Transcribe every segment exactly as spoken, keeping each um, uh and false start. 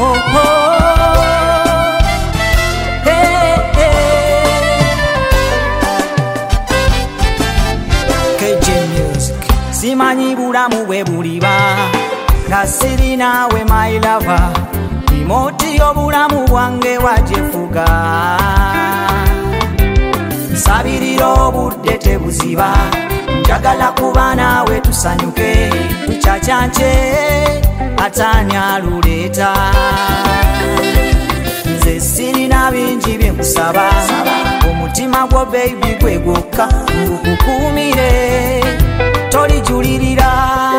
oh, oh. Hey, hey. K J Music. Simanyi bulamu bwe buliba nga siri naawe my lover, remote y'obulamu bwange wajefuga. Nsabirira obudde tebuziba, njagala kuba naawe tusanyuke, tucacance ataani aluleeta. Nze sirina bingi bye nkusaba, omutima gwo baby gwe gwokka ngukukuumire, tolijulirira.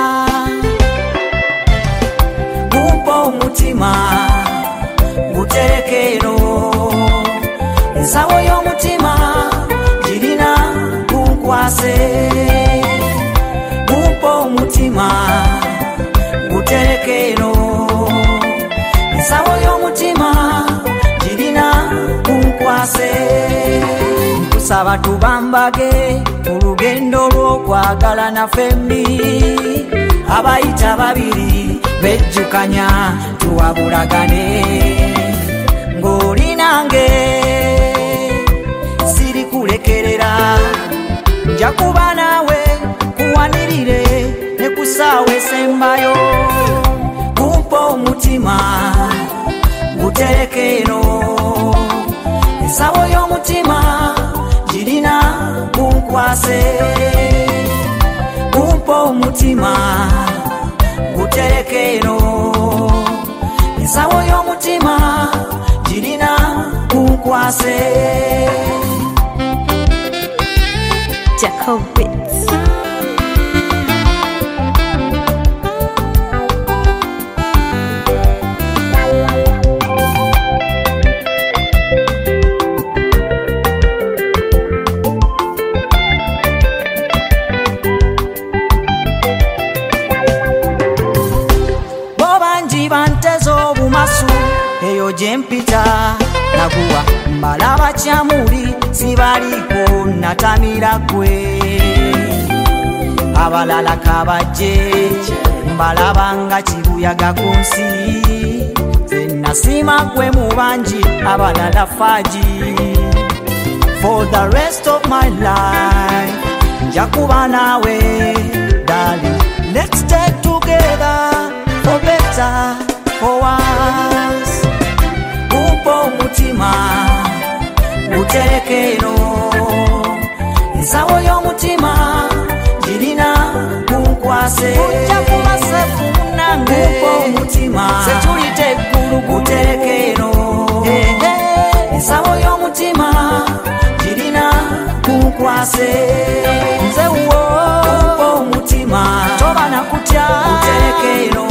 Gumpa omutima gutereke eno, ensawo y'omutima girina gunkwase. Gumpa omutima gutereke eno, ensawo y'omutima girina gunkwase. Nkusaba tubambage olugendo lw'okwagala nafembi, abayita babiri bejjukanya tuwabulagane. Ng'oli nange siri kulekerera, nja kuba naawe kuwanirire ne kusaawe sembayo. Gumpa omutima gutereke eno, ensawo y'omutima girina gunkwase. Gumpa omutima gutereke eno, ensawo y'omutima girina gunkwase. Jacobits. Bantezo bumasu eyo jempita naguwa mbalaba kyamuli sibaliko natamira gwe. Abalala kabaje mbalaba nga kibuyaga ku nsi, ze nasima gwe mu bangi abalala faji. For the rest of my life nja kuba naawe darling, let's stay together for better, for worse. Gumpa omutima gutereke eno, ensawo y'omutima girina gunkwase. Ojja kuba sefu munange. Gumpa omutima setulite eggulu gutereke eno, ensawo y'omutima girina gunkwase. Nze wo gumpa omutima toba nakutya gutereke eno,